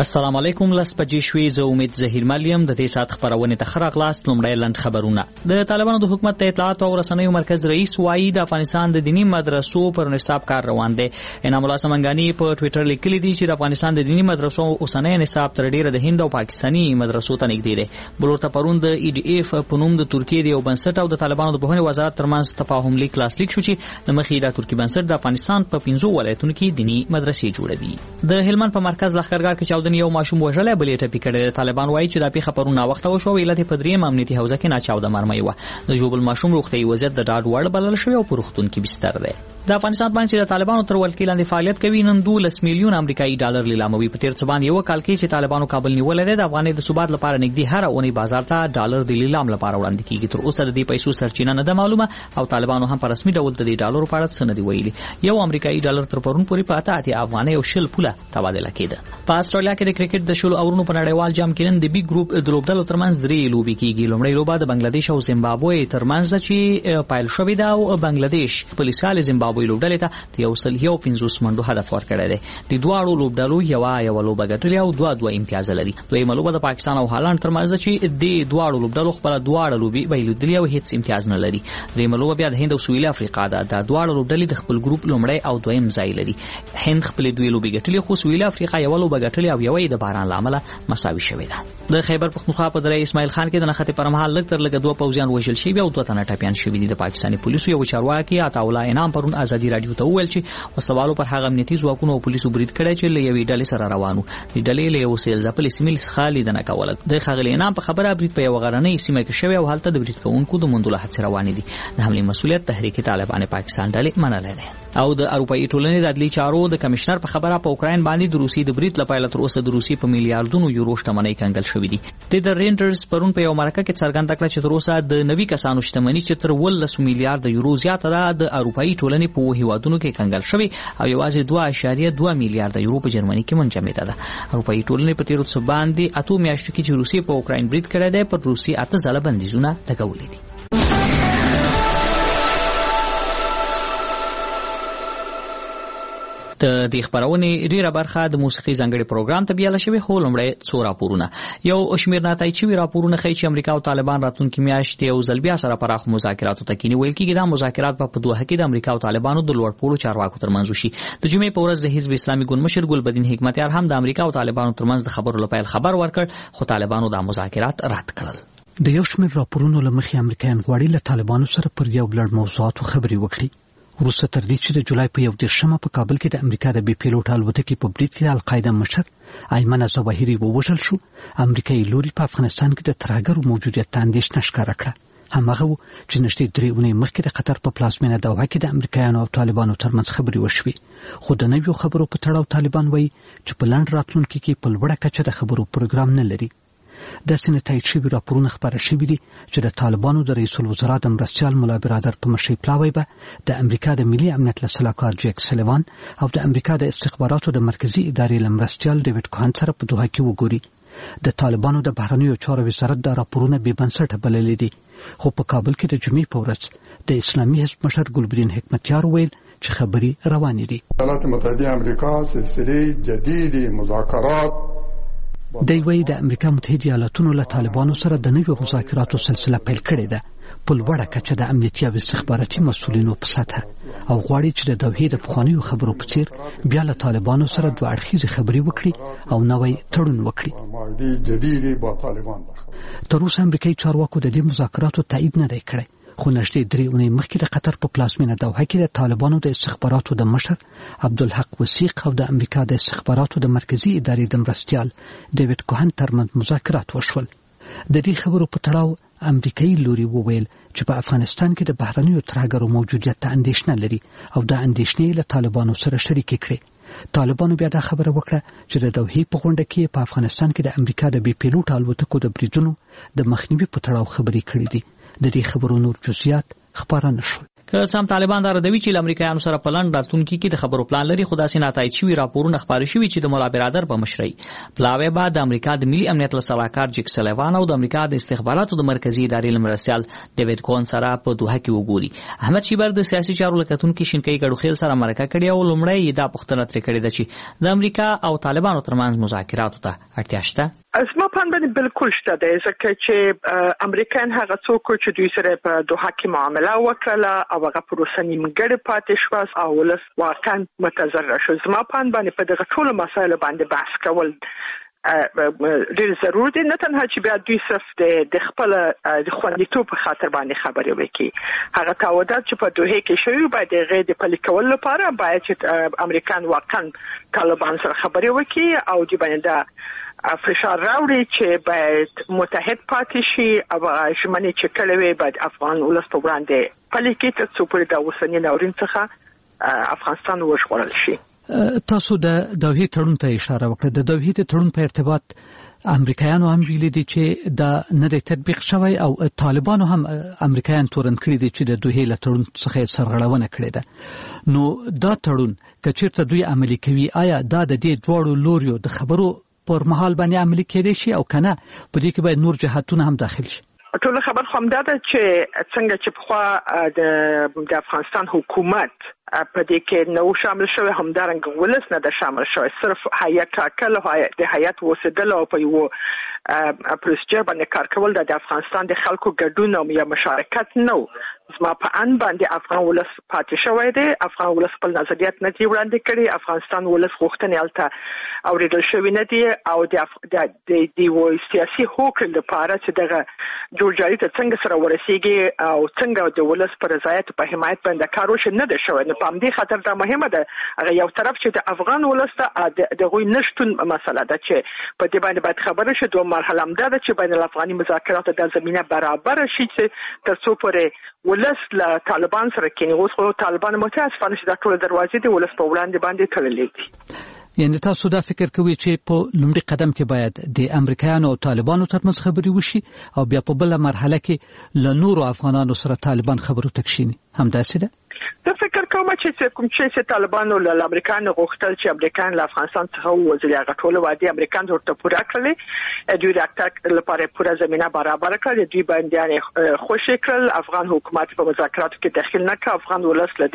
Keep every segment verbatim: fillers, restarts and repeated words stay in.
السلام علیکم. لس بجې شوې. زه امید ظهیر ملیم د دې سات خبرونه ته خبر اغلاست. لومړی لند خبرونه. د طالبانو د حکومت د اطلاعات او رسنیو مرکز رئیس وایي د افغانستان د دینی مدرسو پر نصاب کار روان دی. انعام الله سمنګانی په ټوئیټر لیکلی دی چې د افغانستان د دینی مدرسو اوسنۍ نصاب تر ډیره د هند او پاکستاني مدرسو ته نږدې دی. بلور ته پرون د ای ډي اف په نوم د ترکیې د یو بنسټ او د طالبانو د بهرنی وزارت ترمنځ تفاهم لیک لاسلیک شو چې د مخې د ترکی بنسټ د افغانستان په پنځو ولایتونو کې دینی مدرسې جوړوي. د هلمند په مرکز لښکرګاه کې چاودنې یو ماشوم وژل بلې ټپي کړي. طالبان وایي چې د پیښه پرونه وخت وشو علت په دریم امنیتي حوزه کې ناچاوده مرمۍ و. د جوبل ماشوم روغتي وضعیت د ډاډ وړ بلل شوی او پرختون کې بستر دی. د افغانستان باندې د طالبانو تر ولکې لاندې فعالیت کوي نن دولس میلیون امریکایي ډالر لیلاموي. په تیر څه باندې یو کال کې چې طالبانو کابل نیولې ده د افغانۍ د ثبات لپاره نږدې هر اونۍ بازار ته ډالر د لیلام لپاره وړاندې کیږي. تر اوسه د دې پیسو سرچینه نه ده معلومه او طالبانو هم په رسمي ډول د دې ډالرو په اړه څه نه دی ویلي. یو امریکایي ډالر تر پرون پورې په اته اتیا افغانۍ او شل پوله تبادله کېده. په استرالیا کې د کرکټ د شلو اورونو په نړیوال جام کې نن د بي ګروپ د لوبډلو ترمنځ درې لوبې کیږي. لومړی لوبه د بنگلاديش او زیمبابوې ترمنځ چې پایل شوې ده او بنگلاديش په لیسال زیمبابوې لوبډلې ته یو سل یو پنځوس منډو هدف ورکړی دی. د دواړو لوبډلو یو یو لوبه ګټلې او دوه دوه امتیاز لري. دویمه لوبه د پاکستان او هالند ترمنځ چې د دواړو لوبډلو خپل دواړه لوبې بایلودلې او هیڅ امتیاز نه لري. دریمه لوبه بیا د هند او سویل افریقا ده. د دواړو لوبډلې د خپل ګروپ لومړی او دویم ځای لري. هند خپل دوی لوبې ګټلې خو سویل افریقا یو لوبه ګټلې او یوې د باران لامل مساوي شوې ده. د خیبر پختونخوا په درې اسماعیل خان کې د نښتې پر مهال لږ تر لږه دوه پوځیان وژل شوي او دوه تنه ټپیان شوي دي. د پاکستاني پولیسو یو چارواکي عطا الله انعام پرون ازادي رادیو ته وویل چې وسلوالو پر هغه امنیتي ځواکونو او پولیسو برید کړی چې له یوې ډلې سره روانو. د ډلې له یو سیل ځپلې سیمې څخه لیدنه کوله. د ښاغلي انعام په خبره برید په یو غرنۍ سیمه کې شوی او هلته د برید کوونکو د موندلو هڅې روانې دي. د حملې مسؤلیت تحریک طالبان پاکستان ډلې منلی دی. او د اروپایي ټولنې د عدلي چارو د کمشنر په خبره په اوکراین باندې د روسي د برید لپاره تر اوسه د روسي په میلیارډونو یورو شتمنۍ کنګل شوې دي. د رینټرز پرون په یو مرکه کې څرګنده کړه چې تر اوسه د نوي کسانو شتمنۍ چې تر ولس میلیارډ یورو زیاته ده د اروپایي ټولنې په هیوادونو کې کنګل شوې او یوازې دوه اعشاریه دوه میلیارډ یورو په جرمني کې منجمده ده. اروپایي ټولنې په تیرو څه باندې اته میاشتو کې چې روسي په اوکراین برید کړی دی پر روسي اته ځله بندیزونه لګولې دي. د دې خبرونې ډیره برخه د موسیقي ځانګړي پروګرام ته بیاله شوی خو لومړی څو راپورونه. یو شمیر ناتایي شوي راپورونه ښیي چې امریکا او طالبان راتلونکي میاشت یو ځل بیا سره پراخ مذاکراتو ته کینی. ویل کېږي دا مذاکرات په دوحه کې د امریکا او طالبانو د لوړپوړو چارواکو ترمنځ وشي. د جمعې په ورځ د حزب اسلامي ګوند مشر ګلبدین حکمتیار هم د امریکا او طالبانو ترمنځ د خبرو لپاره خبر ورکړ خو طالبانو دا مذاکرات رد کړل. د یو شمیر راپورونو لمخې امریکایان غواړي له طالبانو سره پر یو لړ موضوعاتو خبرې وکړي. وروسته تر دې چې د جولای په یو دېرشمه په کابل کې د امریکا د بي پیلوټ الوتکې په برید کې د القاعده مشر ایمن ظواهري ووژل شو، امریکایي لوري په افغانستان کې د ترهګرو موجودیت ته اندېښنه ښکاره کړه. هماغه و چې نږدې درې اونۍ مخکې د قطر په پلازمینه دوحه کې د امریکایانو او طالبانو ترمنځ خبرې وشوې. خو د نویو خبرو په تړاو طالبان وایي چې په لنډ راتلونکي کې په لوړه کچه د خبرو پروګرام نه لري. داسې نتایج شوي راپورونه خپاره شوي دي چې د طالبانو د رئیس الوزرا د مرستیال ملا برادر په مشرۍ پلاوی به د امریکا د ملي امنیت له سلاکار جیک سلیوان او د امریکا د استخباراتو د مرکزی ادارې له مرستیال ډیوډ کوهن سره په دوحه کې وګوري. د طالبانو د بهرنیو چارو وزارت د راپورونه بې بنسټه بللي دي. خو په کابل کې د جمعې په ورځ د اسلامي حزب مشر ګلبدین حکمتیار ویل چې خبرې روانې دي. ایالات متحده امریکا سلسله جدید مذاکرات دی وایي د امریکا متحده ایالاتونو له طالبانو سره د نویو مذاکراتو سلسله پیل کړې ده په لوړه کچه د امنیتي او استخباراتي مسؤلینو په سطحه او غواړي چې د دوحې د پخوانیو خبرو په څیر بیا له طالبانو سره دوه اړخیزې خبرې وکړي او نوی تړون وکړي. تر اوسه امریکایي چارواکو د دې مذاکراتو تایید نه دی کړی خو نږدې درې اونۍ مخکې د قطر په پلازمینه دوحه کې د طالبانو د استخباراتو د مشر عبدالحق وثیق او د امریکا د استخباراتو د مرکزی ادارې د مرستیال ډیوډ کوهن ترمنځ مذاکرات وشول. د دې خبرو په تړاو امریکایي لوري وویل چې په افغانستان کې د بهرنیو ترهګرو موجودیت ته اندېښنه لري او دا اندېښنې له طالبانو سره شریکې کړې. طالبانو بیا دا خبره وکړه چې د دوحې په غونډه کې په افغانستان کې د امریکا د بي پیلوټ الوتکو د بریدونو د مخنیوي په تړاو خبرې کړې دي. د دې خبرو نور جزئیات خبره نشول. که سم طالبان دا ردوي چې امریکایانو سره په لند راتلونکي کې د خبرو پلان لري، خو داسې ناتایج شوي راپورونه خپاره شوي چې د مولا برادر په مشرۍ پلاوی بعد د امریکا د ملي امنیت له سلاکار جیک سلیوان او د امریکا د استخباراتو د مرکزی ادارې له مرستیال ډیوډ کون سره په دوحه کې وګوري. احمد شیبر د سیاسي چارو لکتونکو شینکۍ ګډوخیل سره مرکه کړې او لومړی دا پوښتنه ترې کړې ده چې د امریکا او طالبانو ترمنځ مذاکراتو ته اړتیا شته. زما په اند باندې بالکل شته دی، ځکه چې امریکایان هغه څوک چې دوی سره په دوحه کې معامله وکړه او هغه پروسه نیمګړې پاتې شوه او ولس واقعا متضرر شو. زما په اند باندې په دغه ټولو مسایلو باندې بحث کول ډېر ضرور دی، نه تنها چې بیا دوی صرف د خپل د خوندیتوب په خاطر باندې خبرې وکړي. هغه تعهدات چې په دوحه کې شوي باید د هغې د پلي کولو لپاره باید چې امریکایان واقعا طالبان سره خبرې وکړي او دوی باندې دا فشار راوړي چې باید متحد پاتې شي او ژمنې چې کړې وي باید افغان ولس په وړاندې پلي کړي تر څو پورې د اوسني ناورین څخه افغانستان وژغورل شي. تاسو د دوحې تړون ته اشاره وکړه. د دوحې د تړون په ارتباط امریکایانو هم ویلي دي چې دا نه د تطبیق شوی او طالبانو هم امریکایان تورن کړی دي چې د دوحې له تړون څخه سرغړونه کړې ده. نو دا تړون که چیرته دوی عملي کوي، آیا دا د دې دواړو لوریو د خبرو پر مهال باندې عملي کېدای شي او کنه په دې کې باید نور جهاتونه هم داخل شي؟ ټول خبر خو همدا ده چې څنګه چې پخوا د افغانستان حکومت په دې کې نو شامل شوی، همدارنګه ولس نه د شامل شوی، صرف هیئت ټاکل او د هیئت وسیدل او په یو پروسیجر باندې کار کول د افغانستان د خلکو ګډون او یا مشارکت نو. زما په ان باندې افغان ولس پاتې شوی دی، افغان ولس خپل نظریات نه دی وړاندې کړي، افغانستان ولس غوښتنې الته اوریدل شوی نه دی او د د د سیاسي هوکړې لپاره چې دغه جوړجاړي ته څنګه سره ورسیږي او څنګه د ولس پر رضایت په حمایت باندې کار وشي نه دی شوی. نو په همدې خاطر دا مهمه ده هغه یو طرف چې د افغان ولس ته د غوی نشټون مسله ده چې په دې باندې باید خبره شي. دوه مرحله هم ده چې بین الافغاني مذاکرات د زمینه برابر شي چې تر څو پورې ولس له طالبان سره کېني. اوس خو طالبان متاسفانه چې دا ټول دروازې د ولس په وړاندې باندې تړلې دي. یعنی تاسو دا فکر کوئ چې په لومړي قدم کې باید د امریکایانو او طالبانو ترمنځ خبرې وشي او بیا په بل مرحله کې له نورو افغانانو سره طالبان خبرو تکشيني، همداسې ده؟ زه فکر کوم چې کوم چې طالبانو له امریکایانو غوښتل چې امریکایان له افغانستان څخه ووځي، هغه ټول وعده امریکایان ورته پوره کړل، دوی د اټاک لپاره پوره زمينه برابر کړل، دوی باندې خوشی کړل، افغان حکومت په مذاکراتو کې دخیل نه کړ، افغان ولس له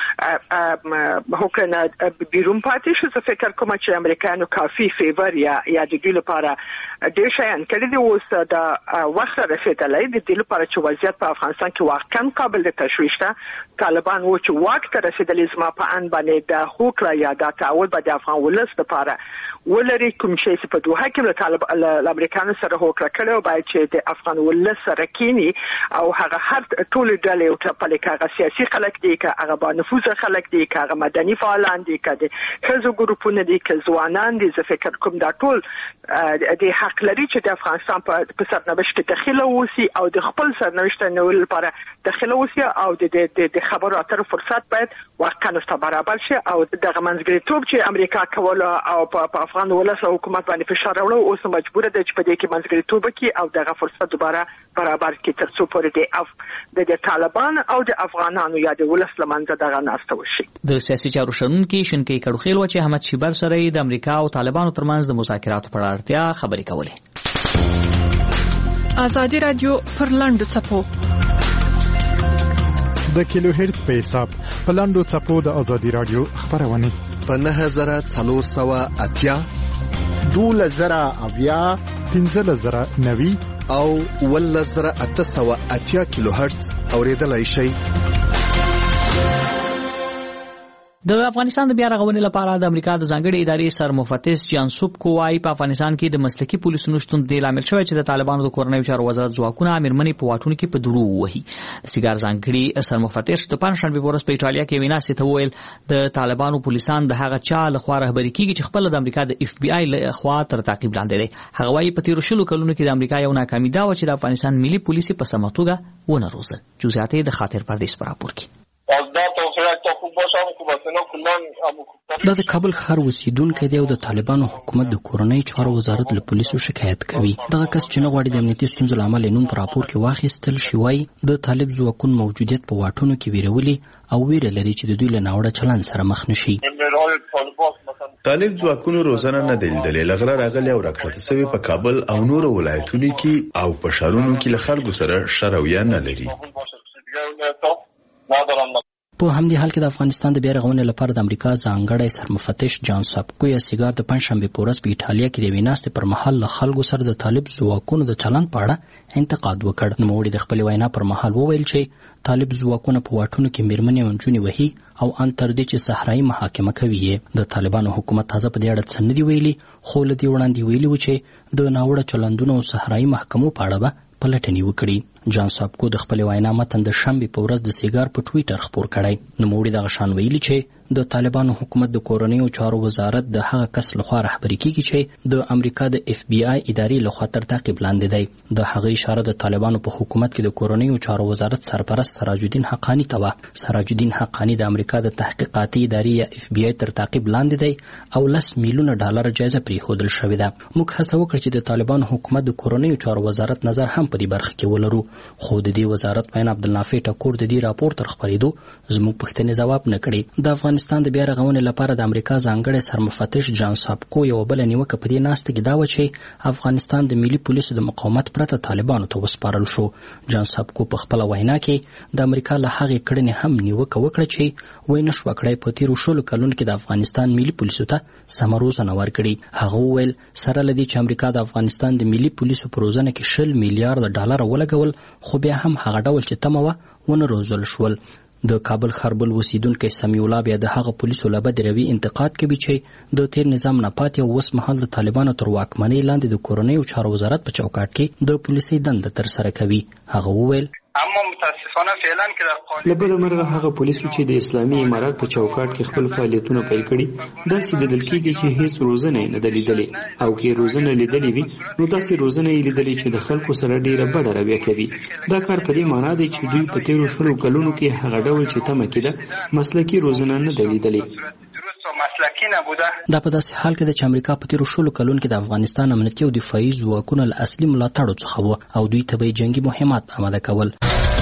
دې حکومت بیرون پاتې شو. زه فکر کوم چې امریکایانو کافي فیور یا یا د دوی لپاره ډېر شیان کړي دي. اوس د وخت رسیدلی د دې لپاره چې وضعیت په افغانستان کې واقعا قابل د تشویش ده. طالبان و چې واک ته رسیدلی زما په ان باندې د هوکړه یا د تعهد به د افغان ولس لپاره ولري، کوم شی چې په دوحه کې له طالب له امریکایانو سره هوکړه کړې او باید چې د افغان ولس سره کینی او هغه هر ټول ډلې او ټپلې کاغه سیاسي خلک دي، کاغه با نفوذ خلک دي، کاغه مدني فعالان دي، کاغه خزو ګروپونه دي، کاغه ځوانان دي. زه فکر کوم دا ټول د حق لري چې د افغانستان په سرنوشت کې دخیل اوسي او د خپل سرنوشت نوول لپاره دخیل اوسي او د د خبرو اترو فرصت باید واقعا برابر شي او دغه منځګړیتوب چې امریکا کوله او په افغان ولس او حکومت باندې فشار راوړو اوس مجبور ده چې په دې کې منځګړیتوب وکړي او دغه فرصت دوباره برابر کړي تر څو پورې د طالبان او د افغانانو یا د ولس لمنځه دغه ناسته وشي. د سیاسي چارو شنونکي شینکۍ کډوخیل و چې احمد شیبر سره د امریکا او طالبانو ترمنځ د مذاکراتو په اړه خبرې کولې. ازادي رادیو پر لاندو چپو د کیلو هرت په حساب په لاندو چپو د ازادي رادیو خبرونه په نه زره څلور سوه اتیا دوله زره اویا پنځه زره نوي او ول زره اته سوه اتیا کیلو هرتز اوریدلای شي. د افغانستان د بیا رغونې لپاره د امریکا د ځانګړي ادارې سرمفتش جان سوب کوای په افغانستان کې د مسلکي پولیسو شتون د لامل شوی چې د طالبانو د کورنیو چارو وزارت ځواکونه امرمنې په واټونو کې په درو وهي. د سیګار ځانګړي سرمفتش د پنځشنبه ورځ په ایټالیا کې وینا سي ویل د طالبانو پولیسان د هغه چا لخوا رهبري کیږي چې خپل د امریکا د اف بی آی لخوا تر تعقیب لاندې دی. هغه وايي په تیر شلو کلونو کې د امریکا یو ناکامي دا و چې د افغانستان ملي پولیس په سماتوګه ونه روزل. جزئیات د خاطر پردیس پر راپور کې از دا توصیه دا د کابل ښار اوسیدونکی دی او د طالبانو حکومت د کورنۍ چارو وزارت له پولیسو شکایت کوي. دغه کس چې نه غواړي د امنیتي ستونزو له امله نوم په راپور کې واخیستل شي وایي د طالب ځواکونو موجودیت په واټونو کې ویرولي او ویره لري چې د دوی له ناوړه چلند سره مخ نشي. طالب ځواکونو روزانه نه دی لیدلې، له غره راغلي او راکښته سوي په کابل او نورو ولایتونو کې او په ښارونو کې له خلکو سره ښه رویه نه لري. په همدې حال کې د افغانستان د بیا رغونې لپاره د امریکا ځانګړی سرمفتش جان ساپکو یا سیګار د پنځشنبې په ورځ په ایټالیا کې د یوې ناستې پر مهال له خلکو سره د طالب ځواکونو د چلند په اړه انتقاد وکړ. نوموړي د خپلې وینا پر مهال وویل چې طالب ځواکونه په واټونو کې میرمنې او نجونې وهي او ان تر دې چې صحرایي محاکمه کوي. د طالبانو حکومت تازه په دې اړه څه نه دي ویلي، خو له دې وړاندې ویلي و چې د ناوړه چلندونو او صحرایي محکمو په اړه به پلټنې وکړي. جان ساپکو د خپلې وینا متن د شنبې په ورځ د سیګار په ټویټر خپور کړی. نوموړي دغه شان ویلي چې د طالبانو حکومت د کورنیو چارو وزارت د هغه کس لخوا رهبري کیږي چې د امریکا د اف بی آی ادارې لخوا تر تعقیب لاندې دی. د هغه اشاره د طالبانو په حکومت کې د کورنیو چارو وزارت سرپرست سراج الدین حقانی ته و. سراج الدین حقانی د امریکا د تحقیقاتي ادارې یا اف بی آی تر تعقیب لاندې دی او لس میلیونه ډالر جایزه پریښودل شوې ده. موږ هڅه وکړه چې د طالبانو حکومت د کورنیو چارو وزارت نظر هم په دې برخه کې ولرو، خو د دې وزارت ویان عبدالنافع ټکور د دې راپور تر خپرېدو زموږ پوښتنې ځواب نه کړي. د افغانستان د بیا رغونې لپاره د امریکا ځانګړی سرمفتش جان ساپکو یو بل نیوکه په دې ناسته کې دا و چې افغانستان د ملي پولیسو د مقاومت پرته طالبانو ته وسپارل شو. جان ساپکو په خپل وینا کې د امریکا له هغې کړنې هم نیوکه وکړه چې وای نشو کړای په تیرو شلو کلونو کې د افغانستان ملي پولیسو ته سمه روزنه ورکړي. هغه وویل سره له دې چې امریکا د افغانستان د ملي پولیسو په روزنه کې شل میلیارډ ډالر ولګول، خو بیا هم هغه ډول چې تمه وه ونه روزل شول. د کابل ښار بل اوسیدونکی سمیع الله بیا د هغه پولیسو له بدې رویې انتقاد کوي چې د تیر نظام نه پاتې او اوس مهال د طالبانو تر واکمنۍ لاندې د کورنیو چارو وزارت په چوکاټ کې د پولیسي دنده ترسره کوي. هغه وویل اما متاسفانه فعلا کې د قانون لبل مرغه هغه پولیسو چې د اسلامي امارات په چوکاټ کې خپل فعالیتونه پیل کړي داسې لیدل کېږي چې هیڅ روزنه نه ده لیدلې، او کې روزنه لیدلې وي نو داسې روزنه یې لیدلې چې د خلکو سره ډیره بده رویه کوي. دا کار په دې معنا دی چې دوی په تیرو شلو کلونو کې هغه ډول چې تمه کېده مسلکي روزنه نه ده لیدلې. دا په داسې حال کې ده چې امریکا په تیرو شلو کلونو کې د افغانستان امنیتي او دفاعي ځواکونو له اصلي ملاتړو څخه وو او دوی ته به جنگي مهمات آماده کول.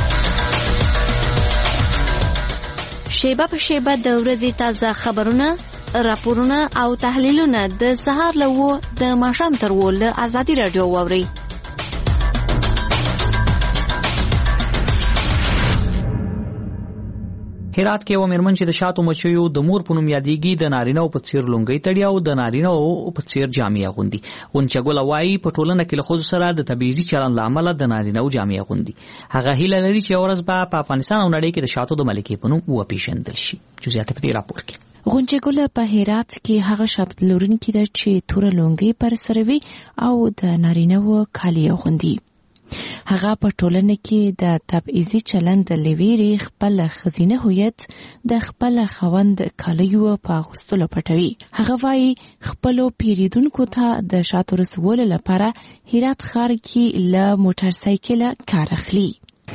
شیبه په شیبه د ورځې تازه خبرونه، راپورونه او تحلیلونه د سهار له وو د ماښام تر وو له ازادي راډیو واورئ. هرات کې یو میرمن چې د شاتو مچیو د مور په نوم یادېږي د نارینه‌و په څیر لونګۍ تړي او د نارینه‌و په څیر جامې اغوندي. غونچګله وایي په ټولنه کې له ښځو سره د تبعیضي چلند له امله د نارینه‌و جامې اغوندي. هغه هیله لري چې یوه ورځ به په افغانستان او نړۍ کې د شاتو د ملکې په نوم وپېژندل شي. جزئیات په دې راپور کې. غونچګله په هرات کې هغه شات پلورونکې ده چې توره لونګۍ پر سر وي او د نارینه‌و کالي اغوندي. هغه په ټولنه کې د تبعیضي چلند د لویري خپل خزینه هویت د خپل خوند کالیو په اغوستلو پټوي. هغه وايي خپلو پیریدونکو ته د شاتو رسولو لپاره هرات ښار کې له موټر سایکل کار اخلي.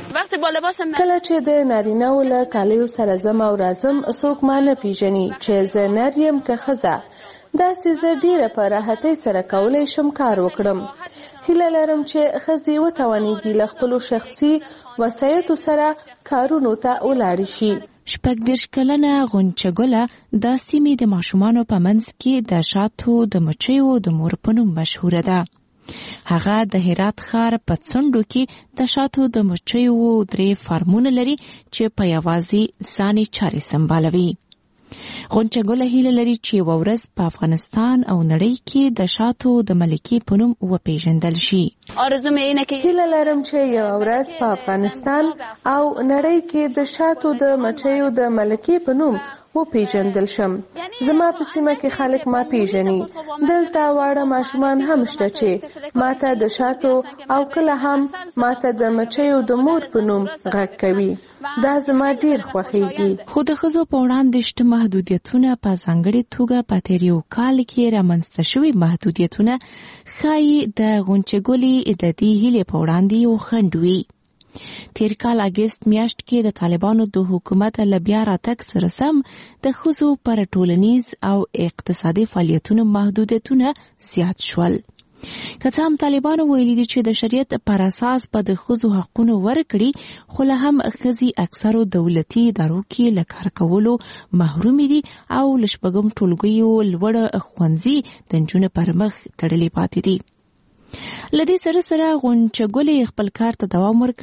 کله چې د نارینه‌و له کالیو سره زم او راځم څوک ما نه پیژني چې زه نر یم که ښځه، داسې زه ډیره په راحتۍ سره کولی شم کار وکړم. هیله لرم چې ښځې وتوانېږي له خپلو شخصي وسایطو سره کارونو ته ولاړې شي. شپږ دېرش کلنه غونچګله د سیمې د ماشومانو په منځ کې د شاتو د مچیو د مور په نوم مشهوره ده. هغه د هرات ښار په څنډو کې د شاتو د مچیو درې فارمونه لري چې په یوازې ځانې چارې سمبالوي. غونچګله هیله لري چې یوه ورځ په افغانستان او نړۍ کې د شاتو د ملکې په نوم وپېژندل شي. هیله لرم چې یوه ورځ په افغانستان او نړۍ کې د شاتو د مچیو د ملکې په نوم وپېژندل شم. زما په سیمه کې خلک ما پیژني. دلته واړه ماشومان هم شته چې ماته د شاتو او کله هم ماته د مچیو د مور په نوم غږ کوي. دا زما ډیر خوښیږي. خو د ښځو په وړاندې شته محدودیتونه په ځانګړې توګه په تیر یو کال کې رامنځته شوي محدودیتونه ښایي د غونچګلې د دې هیلې په وړاندې یو خنډ وي. تیر کال اگست میاشت کې د طالبانو د حکومت له بیا راتګ سره سم د ښځو پر ټولنیز او اقتصادي فعالیتونو محدودیتونه زیات شول. که څه هم طالبانو ویلي دي چې د شریعت پر اساس به د ښځو حقونه ورکړي، خو له هم ښځې اکثرو دولتي ادارو کې له کار کولو محرومې دي او له شپږم ټولګیو لوړ ښوونځي د نجونو پر مخ تړلې پاتې دي. له دې سره سره غونچه ګلې خپل کار ته دوام ورکړ